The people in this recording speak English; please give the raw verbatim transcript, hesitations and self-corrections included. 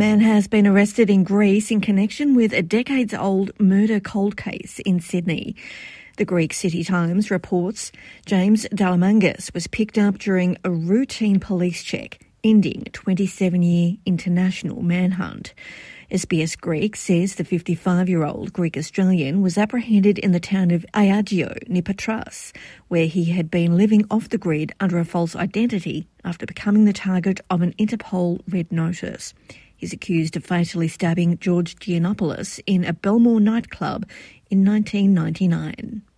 man has been arrested in Greece in connection with a decades-old murder cold case in Sydney. The Greek City Times reports James Dalamangas was picked up during a routine police check, ending a twenty-seven-year international manhunt. S B S Greek says the fifty-five-year-old Greek-Australian was apprehended in the town of Aiagio near Patras, where he had been living off the grid under a false identity after becoming the target of an Interpol red notice. He's accused of fatally stabbing George Giannopoulos in a Belmore nightclub in nineteen ninety-nine.